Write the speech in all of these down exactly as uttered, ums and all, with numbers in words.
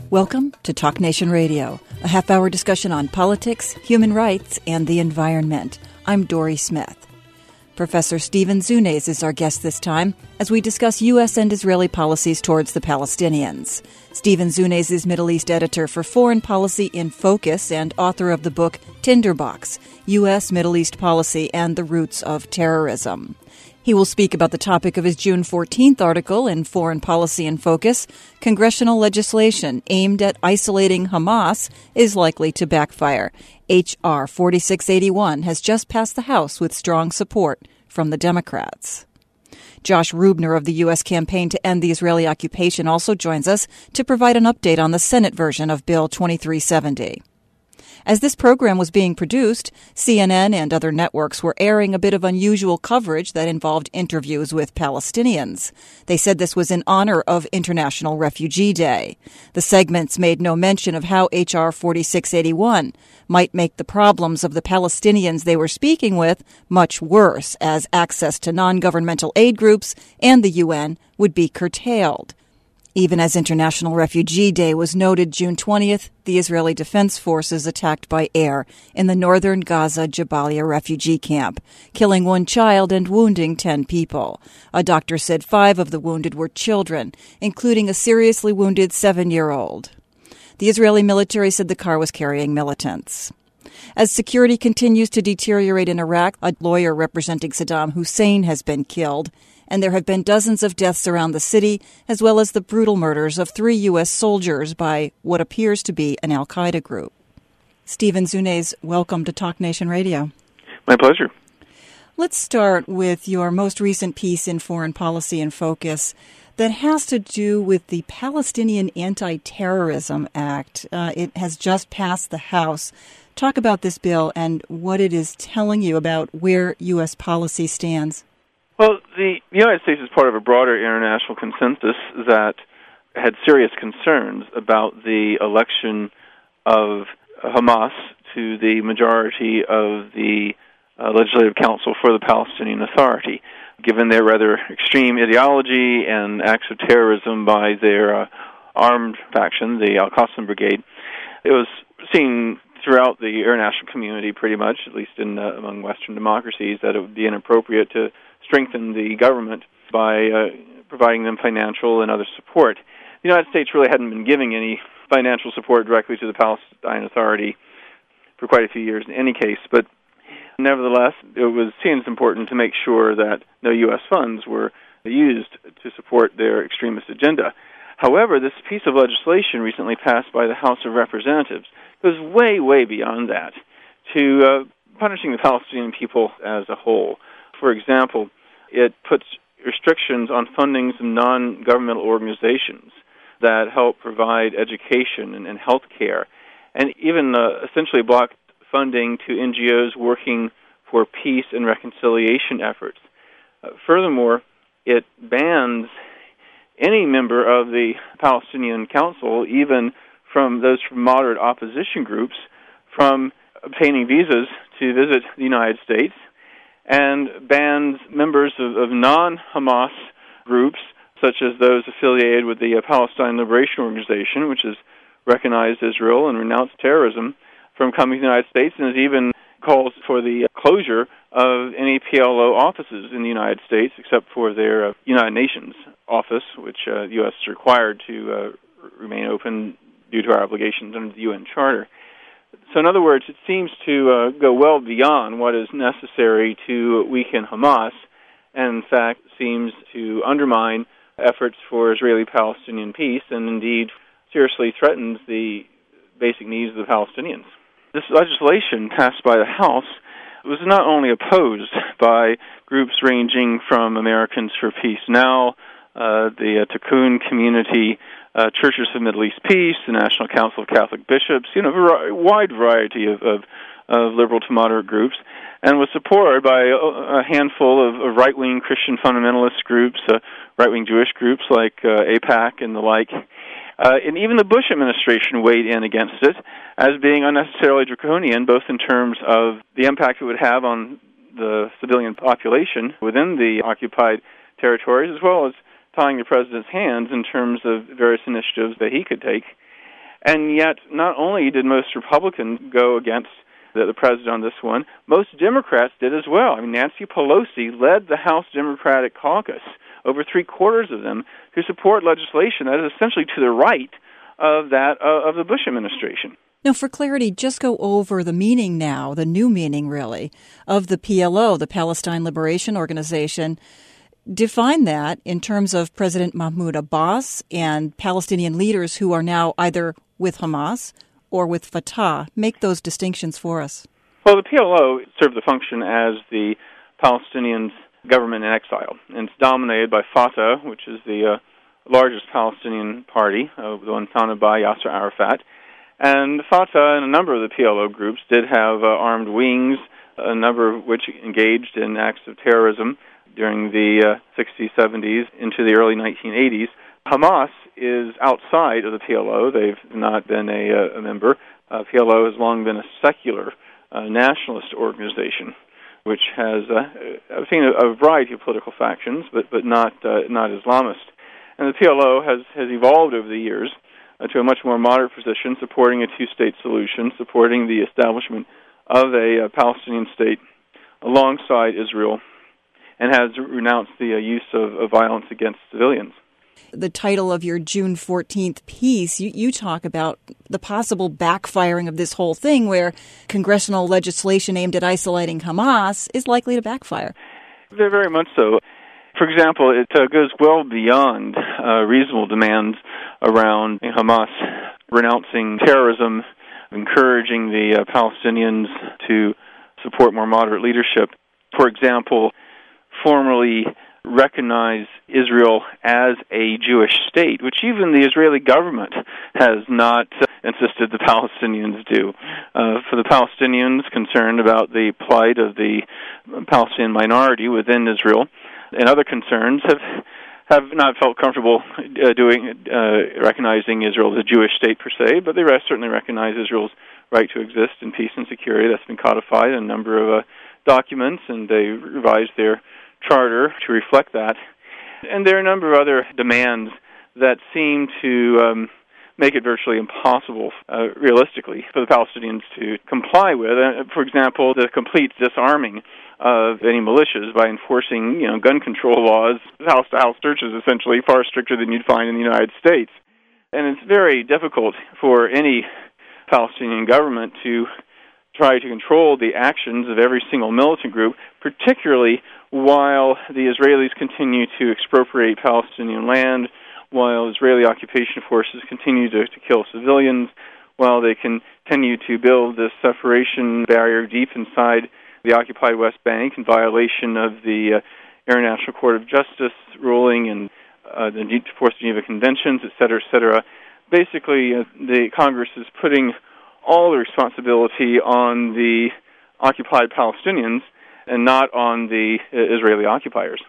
Welcome to Talk Nation Radio, a half-hour discussion on politics, human rights, and the environment. I'm Dory Smith. Professor Stephen Zunes is our guest this time as we discuss U S and Israeli policies towards the Palestinians. Stephen Zunes is Middle East editor for Foreign Policy in Focus and author of the book Tinderbox, U S Middle East Policy and the Roots of Terrorism. He will speak about the topic of his June fourteenth article in Foreign Policy in Focus, Congressional legislation aimed at isolating Hamas is likely to backfire. H R forty-six eighty-one has just passed the House with strong support from the Democrats. Josh Rubner of the U S Campaign to End the Israeli Occupation also joins us to provide an update on the Senate version of Bill twenty-three seventy. As this program was being produced, C N N and other networks were airing a bit of unusual coverage that involved interviews with Palestinians. They said this was in honor of International Refugee Day. The segments made no mention of how H R forty-six eighty-one might make the problems of the Palestinians they were speaking with much worse, as access to non-governmental aid groups and the U N would be curtailed. Even as International Refugee Day was noted June twentieth, the Israeli Defense Forces attacked by air in the northern Gaza Jabalia refugee camp, killing one child and wounding ten people. A doctor said five of the wounded were children, including a seriously wounded seven-year-old. The Israeli military said the car was carrying militants. As security continues to deteriorate in Iraq, a lawyer representing Saddam Hussein has been killed, and there have been dozens of deaths around the city, as well as the brutal murders of three U S soldiers by what appears to be an al-Qaeda group. Stephen Zunes, welcome to Talk Nation Radio. My pleasure. Let's start with your most recent piece in Foreign Policy in Focus that has to do with the Palestinian Anti-Terrorism Act. Uh, it has just passed the House. Talk about this bill and what it is telling you about where U S policy stands. Well, the United States is part of a broader international consensus that had serious concerns about the election of Hamas to the majority of the uh, Legislative Council for the Palestinian Authority, given their rather extreme ideology and acts of terrorism by their uh, armed faction, the Al-Qassam Brigade. It was seen throughout the international community pretty much, at least in uh, among Western democracies, that it would be inappropriate to strengthen the government by uh, providing them financial and other support. The United States really hadn't been giving any financial support directly to the Palestine Authority for quite a few years in any case, but nevertheless, it was seen as important to make sure that no U S funds were used to support their extremist agenda. However, this piece of legislation recently passed by the House of Representatives goes way, way beyond that to uh, punishing the Palestinian people as a whole. For example, it puts restrictions on funding some non-governmental organizations that help provide education and, and health care, and even uh, essentially blocked funding to N G Os working for peace and reconciliation efforts. Uh, furthermore, it bans any member of the Palestinian Council, even from those from moderate opposition groups, from obtaining visas to visit the United States, and bans members of, of non-Hamas groups, such as those affiliated with the uh, Palestine Liberation Organization, which has recognized Israel and renounced terrorism, from coming to the United States, and has even called for the closure of any P L O offices in the United States, except for their uh, United Nations office, which uh, the U S is required to uh, remain open due to our obligations under the U N Charter. So in other words, it seems to uh, go well beyond what is necessary to weaken Hamas, and in fact seems to undermine efforts for Israeli-Palestinian peace, and indeed seriously threatens the basic needs of the Palestinians. This legislation passed by the House was not only opposed by groups ranging from Americans for Peace Now, uh, the uh, Tikkun Community, uh, Churches for Middle East Peace, the National Council of Catholic Bishops, you know, a wide variety of, of, of liberal to moderate groups, and was supported by a, a handful of, of right-wing Christian fundamentalist groups, uh, right-wing Jewish groups like uh, AIPAC and the like. Uh, and even the Bush administration weighed in against it as being unnecessarily draconian, both in terms of the impact it would have on the civilian population within the occupied territories, as well as tying the president's hands in terms of various initiatives that he could take. And yet, not only did most Republicans go against the, the president on this one, most Democrats did as well. I mean, Nancy Pelosi led the House Democratic Caucus, over three-quarters of them, to support legislation that is essentially to the right of that uh, of the Bush administration. Now, for clarity, just go over the meaning now, the new meaning, really, of the P L O, the Palestine Liberation Organization. Define that in terms of President Mahmoud Abbas and Palestinian leaders who are now either with Hamas or with Fatah. Make those distinctions for us. Well, the P L O served the function as the Palestinians' government in exile, and it's dominated by Fatah, which is the uh, largest Palestinian party, uh, the one founded by Yasser Arafat. And Fatah and a number of the P L O groups did have uh, armed wings, a number of which engaged in acts of terrorism during the uh, sixties, seventies, into the early nineteen eighties. Hamas is outside of the P L O. They've not been a, uh, a member. Uh, P L O has long been a secular uh, nationalist organization, which has uh, seen a, a variety of political factions, but but not uh, not Islamist. And the P L O has, has evolved over the years uh, to a much more moderate position, supporting a two-state solution, supporting the establishment of a uh, Palestinian state alongside Israel, and has renounced the uh, use of, of violence against civilians. The title of your June fourteenth piece, you, you talk about the possible backfiring of this whole thing, where congressional legislation aimed at isolating Hamas is likely to backfire. Very, very much so. For example, it uh, goes well beyond uh, reasonable demands around Hamas renouncing terrorism, encouraging the uh, Palestinians to support more moderate leadership. For example, formally recognize Israel as a Jewish state, which even the Israeli government has not uh, insisted the Palestinians do. Uh, for the Palestinians concerned about the plight of the Palestinian minority within Israel, and other concerns have have not felt comfortable uh, doing uh, recognizing Israel as a Jewish state per se, but they rest, certainly recognize Israel's right to exist in peace and security. That's been codified in a number of uh, documents, and they revised their charter to reflect that. And there are a number of other demands that seem to um, make it virtually impossible, uh, realistically, for the Palestinians to comply with. Uh, for example, the complete disarming of any militias by enforcing, you know, gun control laws, house-to-house searches, essentially, far stricter than you'd find in the United States. And it's very difficult for any Palestinian government to try to control the actions of every single militant group, particularly while the Israelis continue to expropriate Palestinian land, while Israeli occupation forces continue to, to kill civilians, while they continue to build this separation barrier deep inside the occupied West Bank in violation of the uh, International Court of Justice ruling and uh, the Fourth Geneva Conventions, et cetera, et cetera. Basically, uh, the Congress is putting all the responsibility on the occupied Palestinians and not on the uh, Israeli occupiers.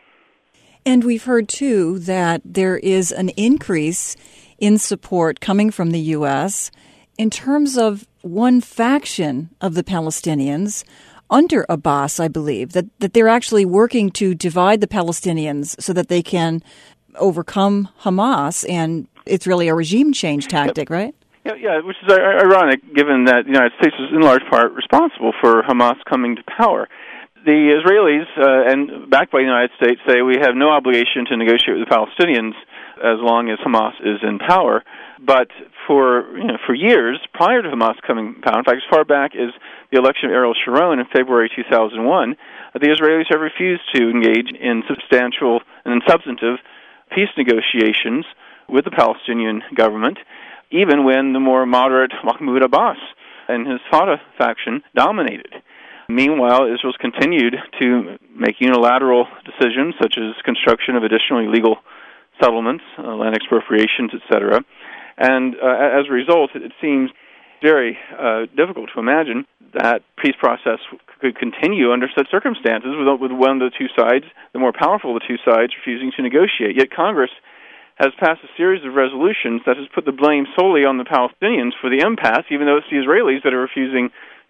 And we've heard, too, that there is an increase in support coming from the U S in terms of one faction of the Palestinians under Abbas, I believe, that, that they're actually working to divide the Palestinians so that they can overcome Hamas, and it's really a regime change tactic, yep. right? Yeah, yeah, which is ironic, given that the United States is in large part responsible for Hamas coming to power. The Israelis, uh, and backed by the United States, say we have no obligation to negotiate with the Palestinians as long as Hamas is in power. But for you know, for years prior to Hamas coming to power, in fact, as far back as the election of Ariel Sharon in February two thousand one, the Israelis have refused to engage in substantial and substantive peace negotiations with the Palestinian government, even when the more moderate Mahmoud Abbas and his Fatah faction dominated. Meanwhile, Israel's continued to make unilateral decisions, such as construction of additional illegal settlements, uh, land expropriations, et cetera. And uh, as a result, it seems very uh, difficult to imagine that peace process could continue under such circumstances with, with one of the two sides, the more powerful of the two sides, refusing to negotiate. Yet Congress has passed a series of resolutions that has put the blame solely on the Palestinians for the impasse, even though it's the Israelis that are refusing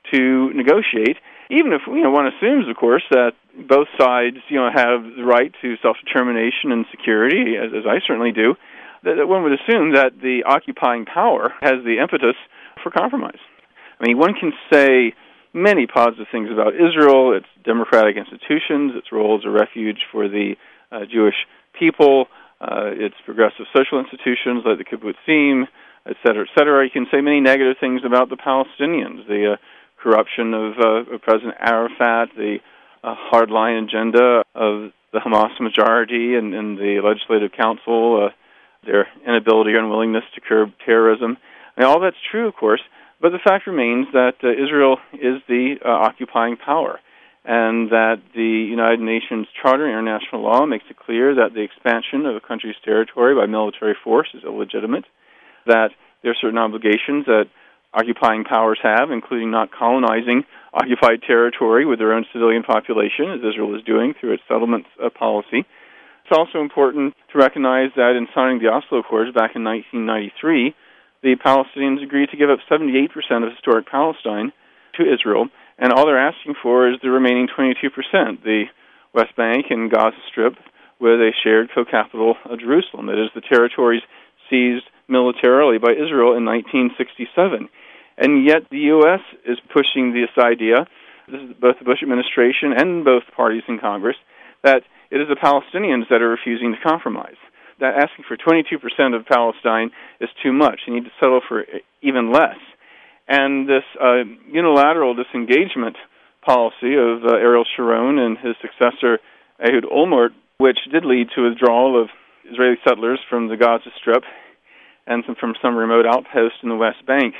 to negotiate. Even if, you know, one assumes, of course, that both sides, you know, have the right to self-determination and security, as, as I certainly do, that one would assume that the occupying power has the impetus for compromise. I mean, one can say many positive things about Israel, its democratic institutions, its role as a refuge for the uh, Jewish people, uh, its progressive social institutions like the kibbutzim, et cetera, et cetera. You can say many negative things about the Palestinians, the uh, corruption of, uh, of President Arafat, the uh, hardline agenda of the Hamas majority and, and the Legislative Council, uh, their inability or unwillingness to curb terrorism. I mean, all that's true, of course, but the fact remains that uh, Israel is the uh, occupying power, and that the United Nations Charter and international law makes it clear that the expansion of a country's territory by military force is illegitimate, that there are certain obligations that occupying powers have, including not colonizing occupied territory with their own civilian population, as Israel is doing through its settlement uh, policy. It's also important to recognize that in signing the Oslo Accords back in nineteen ninety-three, the Palestinians agreed to give up seventy-eight percent of historic Palestine to Israel, and all they're asking for is the remaining twenty-two percent, the West Bank and Gaza Strip, with a shared co-capital of Jerusalem. That is, the territories seized militarily by Israel in nineteen sixty-seven. And yet the U S is pushing this idea, this is both the Bush administration and both parties in Congress, that it is the Palestinians that are refusing to compromise. That asking for twenty-two percent of Palestine is too much. You need to settle for even less. And this uh, unilateral disengagement policy of uh, Ariel Sharon and his successor Ehud Olmert, which did lead to a withdrawal of Israeli settlers from the Gaza Strip and some, from some remote outposts in the West Bank,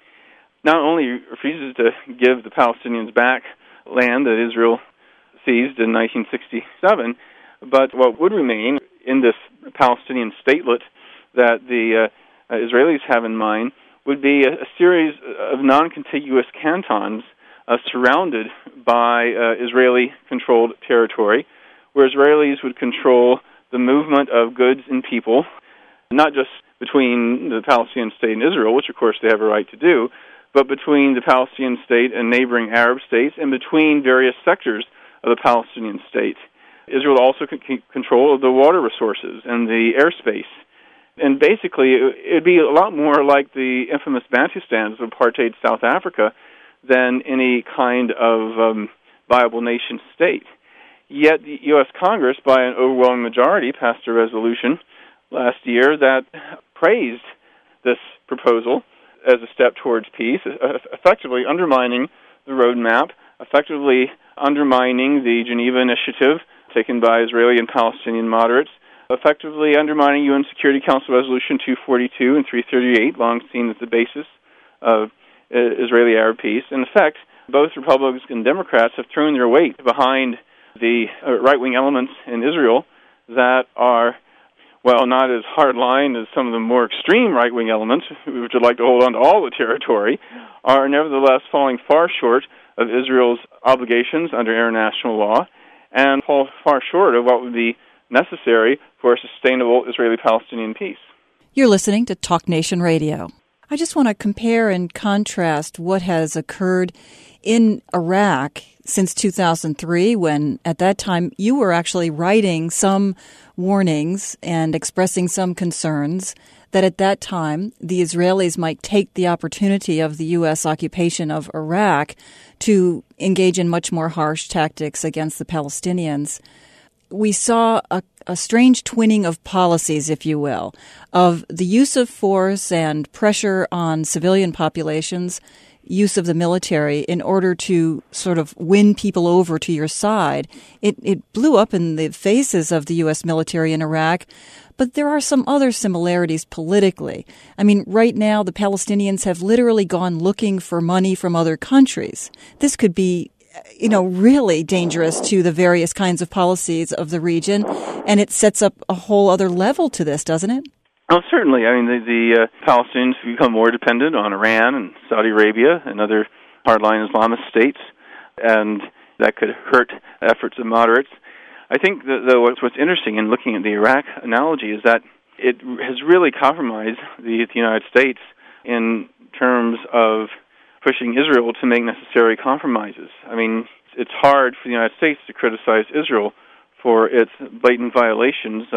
not only refuses to give the Palestinians back land that Israel seized in nineteen sixty-seven, but what would remain in this Palestinian statelet that the uh, Israelis have in mind would be a, a series of non-contiguous cantons uh, surrounded by uh, Israeli-controlled territory, where Israelis would control the movement of goods and people, not just between the Palestinian state and Israel, which of course they have a right to do, but between the Palestinian state and neighboring Arab states and between various sectors of the Palestinian state. Israel also could keep control of the water resources and the airspace. And basically, it would be a lot more like the infamous Bantustans of apartheid South Africa than any kind of um, viable nation state. Yet the U S Congress, by an overwhelming majority, passed a resolution last year that praised this proposal as a step towards peace, effectively undermining the roadmap, effectively undermining the Geneva Initiative taken by Israeli and Palestinian moderates, effectively undermining U N Security Council Resolution two forty-two and three thirty-eight, long seen as the basis of uh, Israeli-Arab peace. In effect, both Republicans and Democrats have thrown their weight behind the uh, right-wing elements in Israel that are, well, not as hard-line as some of the more extreme right-wing elements, which would like to hold on to all the territory, are nevertheless falling far short of Israel's obligations under international law and fall far short of what would be necessary for a sustainable Israeli-Palestinian peace. You're listening to Talk Nation Radio. I just want to compare and contrast what has occurred in Iraq since two thousand three, when at that time you were actually writing some warnings and expressing some concerns that at that time the Israelis might take the opportunity of the U S occupation of Iraq to engage in much more harsh tactics against the Palestinians. We saw a, a strange twinning of policies, if you will, of the use of force and pressure on civilian populations, use of the military in order to sort of win people over to your side. It, it blew up in the faces of the U S military in Iraq, but there are some other similarities politically. I mean, right now the Palestinians have literally gone looking for money from other countries. This could be, you know, really dangerous to the various kinds of policies of the region, and it sets up a whole other level to this, doesn't it? Oh, certainly. I mean, the, the uh, Palestinians become more dependent on Iran and Saudi Arabia and other hardline Islamist states, and that could hurt efforts of moderates. I think, that, though, what's, what's interesting in looking at the Iraq analogy is that it has really compromised the, the United States in terms of pushing Israel to make necessary compromises. I mean, it's hard for the United States to criticize Israel for its blatant violations of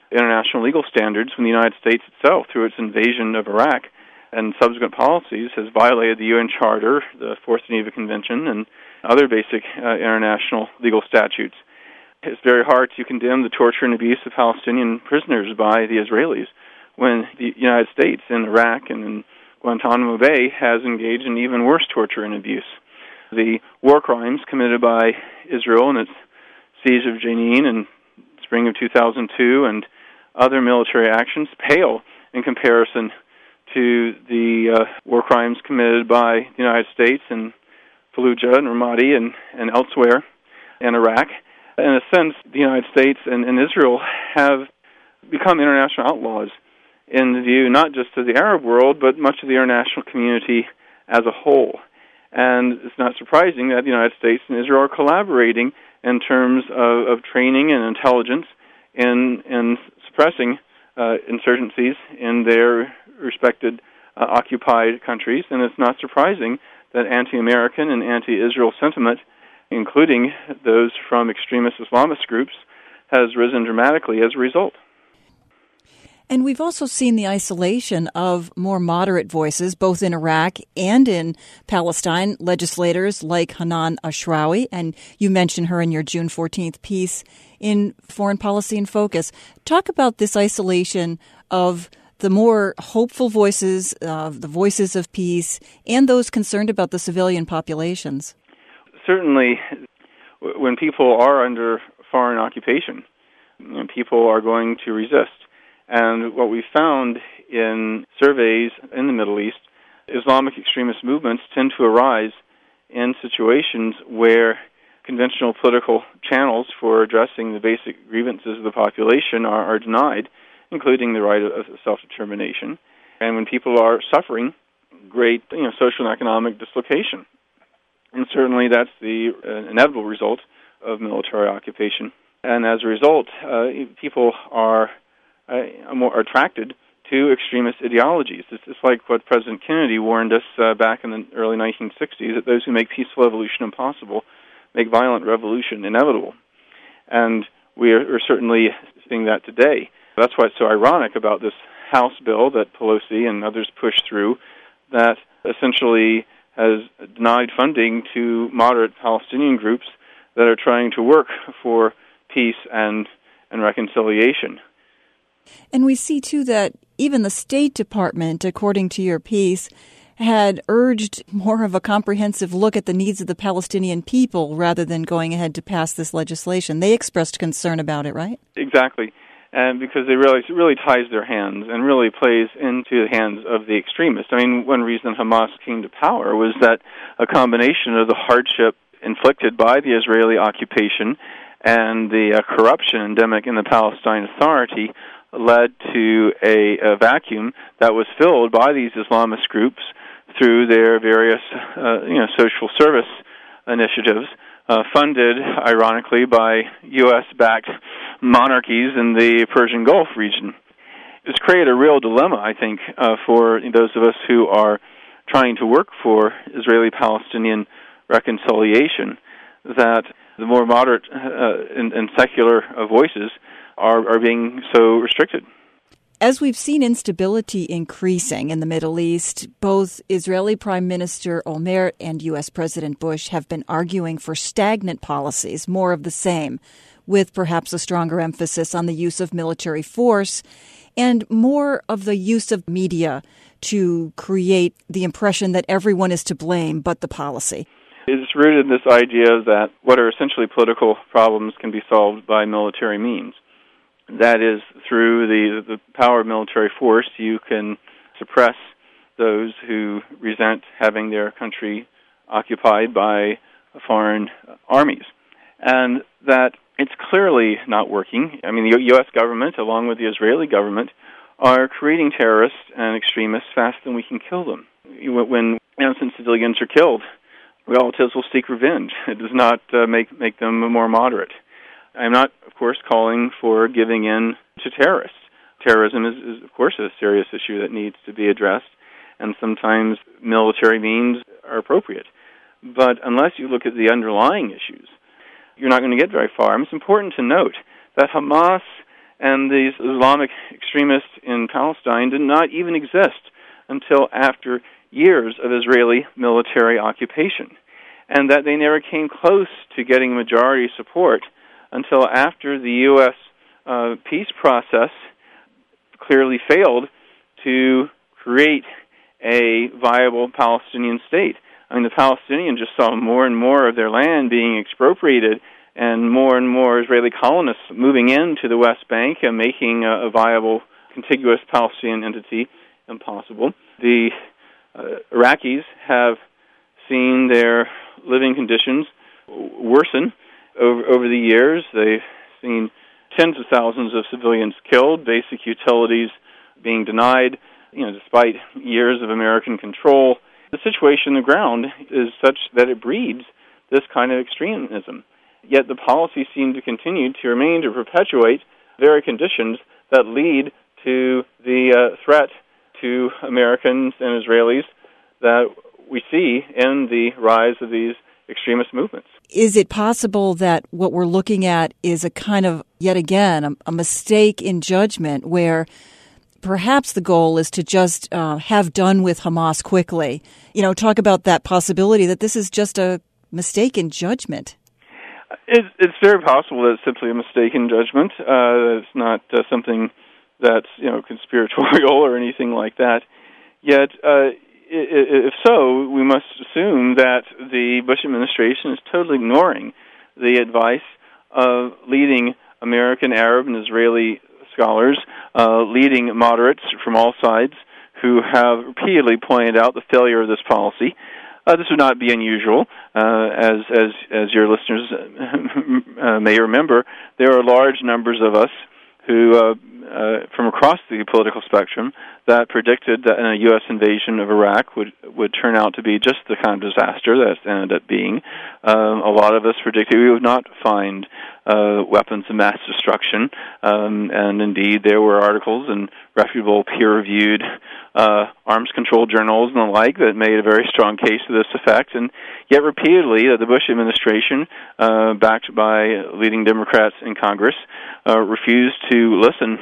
international legal standards when the United States itself, through its invasion of Iraq and subsequent policies, has violated the U N Charter, the Fourth Geneva Convention, and other basic uh, international legal statutes. It's very hard to condemn the torture and abuse of Palestinian prisoners by the Israelis when the United States in Iraq and in Guantanamo Bay has engaged in even worse torture and abuse. The war crimes committed by Israel in its siege of Jenin in spring of two thousand two and other military actions pale in comparison to the uh, war crimes committed by the United States in Fallujah and Ramadi and, and elsewhere in Iraq. In a sense, the United States and, and Israel have become international outlaws in the view not just of the Arab world, but much of the international community as a whole. And it's not surprising that the United States and Israel are collaborating in terms of, of training and intelligence in, in suppressing uh, insurgencies in their respected uh, occupied countries. And it's not surprising that anti-American and anti-Israel sentiment, including those from extremist Islamist groups, has risen dramatically as a result. And we've also seen the isolation of more moderate voices, both in Iraq and in Palestine, legislators like Hanan Ashrawi, and you mentioned her in your June fourteenth piece in Foreign Policy in Focus. Talk about this isolation of the more hopeful voices, uh, the voices of peace, and those concerned about the civilian populations. Certainly, when people are under foreign occupation, you know, people are going to resist. And what we found in surveys in the Middle East, Islamic extremist movements tend to arise in situations where conventional political channels for addressing the basic grievances of the population are, are denied, including the right of self-determination, and when people are suffering great you know, social and economic dislocation. And certainly that's the uh, inevitable result of military occupation. And as a result, uh, people are Uh, more attracted to extremist ideologies. It's, it's like what President Kennedy warned us uh, back in the early nineteen sixties, that those who make peaceful evolution impossible make violent revolution inevitable. And we are, are certainly seeing that today. That's why it's so ironic about this House bill that Pelosi and others pushed through that essentially has denied funding to moderate Palestinian groups that are trying to work for peace and, and reconciliation. And we see, too, that even the State Department, according to your piece, had urged more of a comprehensive look at the needs of the Palestinian people rather than going ahead to pass this legislation. They expressed concern about it, right? Exactly. And because they realize it really ties their hands and really plays into the hands of the extremists. I mean, one reason Hamas came to power was that a combination of the hardship inflicted by the Israeli occupation and the uh, corruption endemic in the Palestine Authority led to a, a vacuum that was filled by these Islamist groups through their various uh, you know, social service initiatives, uh, funded, ironically, by U S-backed monarchies in the Persian Gulf region. It's created a real dilemma, I think, uh, for those of us who are trying to work for Israeli-Palestinian reconciliation, that the more moderate uh, and, and secular uh, voices Are, are being so restricted. As we've seen instability increasing in the Middle East, both Israeli Prime Minister Olmert and U S President Bush have been arguing for stagnant policies, more of the same, with perhaps a stronger emphasis on the use of military force and more of the use of media to create the impression that everyone is to blame but the policy. It's rooted in this idea that what are essentially political problems can be solved by military means. That is, through the, the power of military force, you can suppress those who resent having their country occupied by foreign armies. And that it's clearly not working. I mean, the U S government, along with the Israeli government, are creating terrorists and extremists faster than we can kill them. When innocent civilians are killed, relatives will seek revenge. It does not uh, make, make them more moderate. I'm not, of course, calling for giving in to terrorists. Terrorism is, is, of course, a serious issue that needs to be addressed, and sometimes military means are appropriate. But unless you look at the underlying issues, you're not going to get very far. And it's important to note that Hamas And these Islamic extremists in Palestine did not even exist until after years of Israeli military occupation, and that they never came close to getting majority support until after the U S uh, peace process clearly failed to create a viable Palestinian state. I mean, the Palestinians just saw more and more of their land being expropriated and more and more Israeli colonists moving into the West Bank and making a, a viable, contiguous Palestinian entity impossible. The uh, Iraqis have seen their living conditions worsen over, over the years. They've seen tens of thousands of civilians killed, basic utilities being denied, you know, despite years of American control. The situation on the ground is such that it breeds this kind of extremism. Yet the policies seem to continue to remain to perpetuate very conditions that lead to the uh, threat to Americans and Israelis that we see in the rise of these extremist movements. Is it possible that what we're looking at is a kind of, yet again, a, a mistake in judgment where perhaps the goal is to just uh, have done with Hamas quickly? You know, talk about that possibility that this is just a mistake in judgment. It's, it's very possible that it's simply a mistake in judgment. Uh, it's not uh, something that's, you know, conspiratorial or anything like that. Yet, uh, if so, we must assume that the Bush administration is totally ignoring the advice of leading American, Arab, and Israeli scholars, uh, leading moderates from all sides, who have repeatedly pointed out the failure of this policy. Uh, this would not be unusual. Uh, as as as your listeners uh, may remember, there are large numbers of us who, uh, uh, from across the political spectrum, that predicted that a U S invasion of Iraq would would turn out to be just the kind of disaster that it ended up being. Um, a lot of us predicted we would not find uh, weapons of mass destruction, um, and indeed there were articles in reputable, peer-reviewed uh, arms control journals and the like that made a very strong case to this effect. And yet repeatedly, uh, the Bush administration, uh, backed by leading Democrats in Congress, uh, refused to listen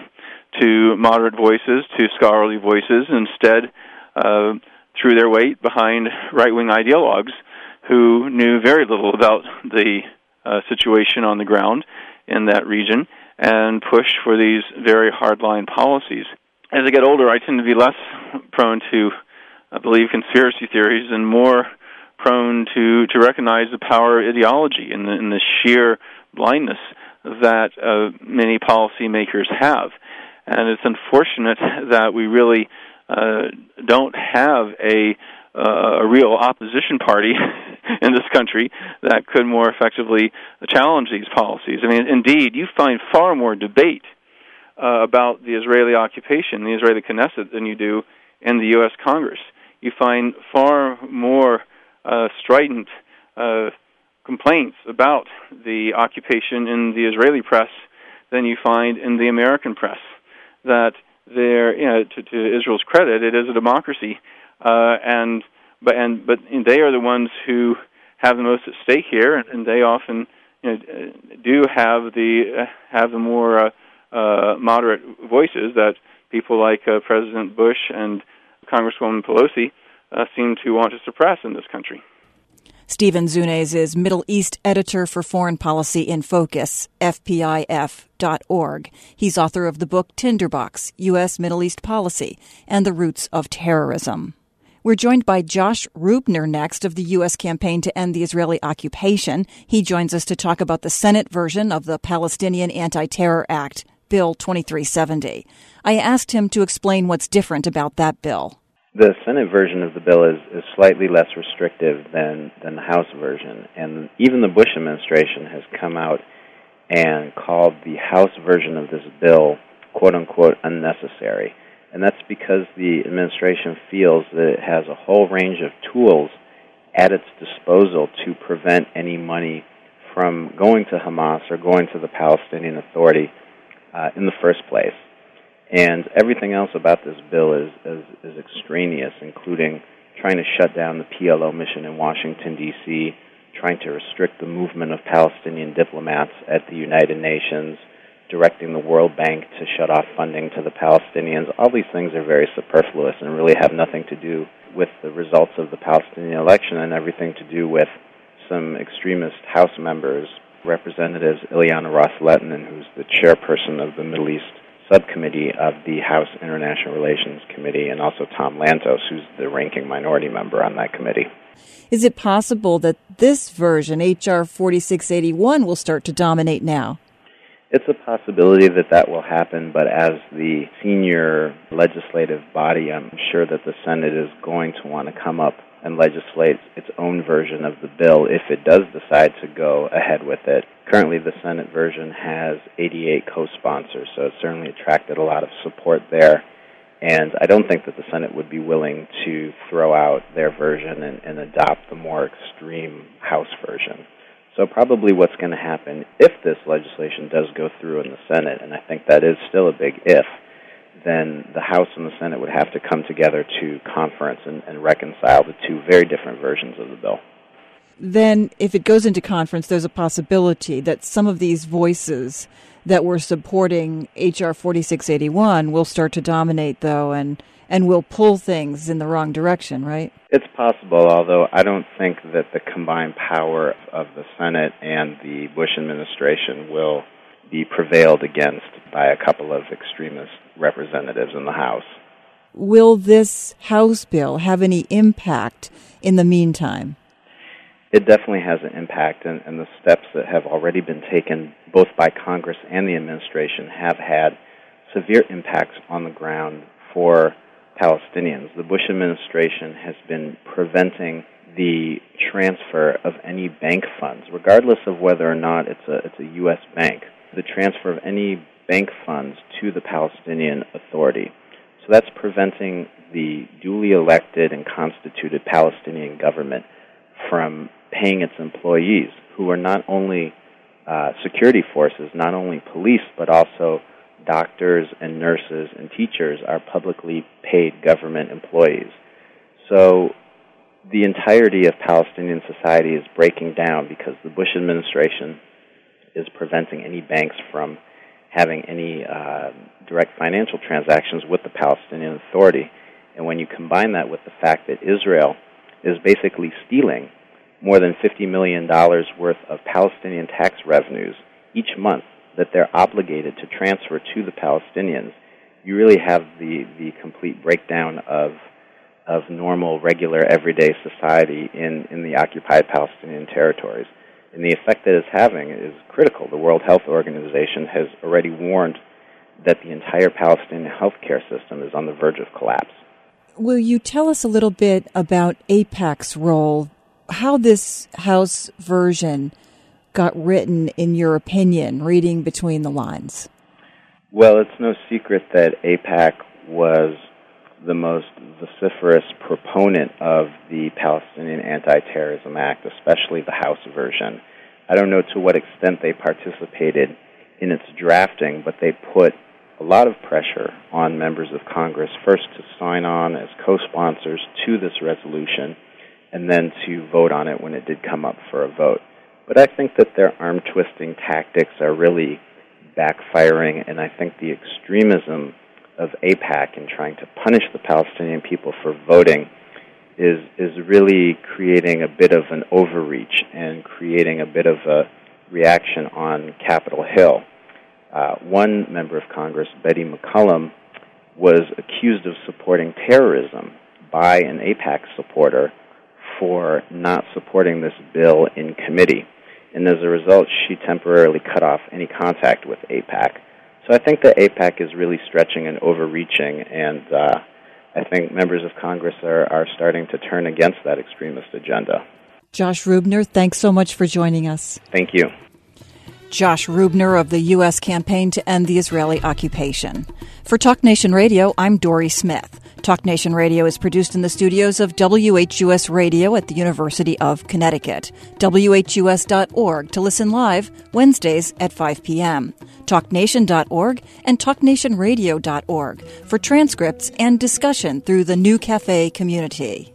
to moderate voices, to scholarly voices, instead uh, threw their weight behind right-wing ideologues who knew very little about the uh, situation on the ground in that region and pushed for these very hardline policies. As I get older, I tend to be less prone to, I believe, conspiracy theories and more prone to, to recognize the power of ideology and the, and the sheer blindness that uh, many policymakers have. And it's unfortunate that we really uh, don't have a uh, a real opposition party in this country that could more effectively challenge these policies. I mean, indeed, you find far more debate uh, about the Israeli occupation, the Israeli Knesset, than you do in the U S Congress. You find far more uh, strident uh, complaints about the occupation in the Israeli press than you find in the American press. That they're, you know, to, to Israel's credit, it is a democracy, uh, and but and but they are the ones who have the most at stake here, and, and they often, you know, do have the uh, have the more uh, uh, moderate voices that people like uh, President Bush and Congresswoman Pelosi uh, seem to want to suppress in this country. Stephen Zunes is Middle East editor for Foreign Policy in Focus, F P I F dot org. He's author of the book Tinderbox, U S Middle East Policy and the Roots of Terrorism. We're joined by Josh Rubner next of the U S campaign to end the Israeli occupation. He joins us to talk about the Senate version of the Palestinian Anti-Terror Act, Bill twenty-three seventy. I asked him to explain what's different about that bill. The Senate version of the bill is, is slightly less restrictive than, than the House version, and even the Bush administration has come out and called the House version of this bill, quote-unquote, unnecessary. And that's because the administration feels that it has a whole range of tools at its disposal to prevent any money from going to Hamas or going to the Palestinian Authority uh, in the first place. And everything else about this bill is, is, is extraneous, including trying to shut down the P L O mission in Washington, D C, trying to restrict the movement of Palestinian diplomats at the United Nations, directing the World Bank to shut off funding to the Palestinians. All these things are very superfluous and really have nothing to do with the results of the Palestinian election and everything to do with some extremist House members, Representatives Ileana Ros-Lehtinen, who's the chairperson of the Middle East Subcommittee of the House International Relations Committee, and also Tom Lantos, who's the ranking minority member on that committee. Is it possible that this version, H R forty-six eighty-one, will start to dominate now? It's a possibility that that will happen, but as the senior legislative body, I'm sure that the Senate is going to want to come up and legislate its own version of the bill if it does decide to go ahead with it. Currently, the Senate version has eighty-eight co-sponsors, so it's certainly attracted a lot of support there. And I don't think that the Senate would be willing to throw out their version and, and adopt the more extreme House version. So probably what's going to happen if this legislation does go through in the Senate, and I think that is still a big if, then the House and the Senate would have to come together to conference and, and reconcile the two very different versions of the bill. Then if it goes into conference, there's a possibility that some of these voices that were supporting H R forty-six eighty-one will start to dominate, though, and, and will pull things in the wrong direction, right? It's possible, although I don't think that the combined power of the Senate and the Bush administration will be prevailed against by a couple of extremist representatives in the House. Will this House bill have any impact in the meantime? It definitely has an impact, and, and the steps that have already been taken both by Congress and the administration have had severe impacts on the ground for Palestinians. The Bush administration has been preventing the transfer of any bank funds, regardless of whether or not it's a, it's a U S bank, the transfer of any bank funds to the Palestinian Authority. So that's preventing the duly elected and constituted Palestinian government from paying its employees, who are not only uh, security forces, not only police, but also doctors and nurses and teachers are publicly paid government employees. So the entirety of Palestinian society is breaking down because the Bush administration is preventing any banks from having any uh, direct financial transactions with the Palestinian Authority. And when you combine that with the fact that Israel is basically stealing more than fifty million dollars worth of Palestinian tax revenues each month that they're obligated to transfer to the Palestinians, you really have the, the complete breakdown of of normal, regular, everyday society in, in the occupied Palestinian territories. And the effect that it's having is critical. The World Health Organization has already warned that the entire Palestinian healthcare system is on the verge of collapse. Will you tell us a little bit about AIPAC's role, how this House version got written, in your opinion, reading between the lines? Well, it's no secret that AIPAC was the most vociferous proponent of the Palestinian Anti-Terrorism Act, especially the House version. I don't know to what extent they participated in its drafting, but they put a lot of pressure on members of Congress, first to sign on as co-sponsors to this resolution, and then to vote on it when it did come up for a vote. But I think that their arm-twisting tactics are really backfiring, and I think the extremism of AIPAC in trying to punish the Palestinian people for voting is is really creating a bit of an overreach and creating a bit of a reaction on Capitol Hill. Uh, one member of Congress, Betty McCollum, was accused of supporting terrorism by an AIPAC supporter for not supporting this bill in committee. And as a result, she temporarily cut off any contact with AIPAC. So I think that AIPAC is really stretching and overreaching, and uh, I think members of Congress are, are starting to turn against that extremist agenda. Josh Rubner, thanks so much for joining us. Thank you. Josh Rubner of the U S Campaign to End the Israeli Occupation. For Talk Nation Radio, I'm Dory Smith. Talk Nation Radio is produced in the studios of W H U S Radio at the University of Connecticut. W H U S dot org to listen live Wednesdays at five p.m. talk nation dot org and talk nation radio dot org for transcripts and discussion through the New Cafe community.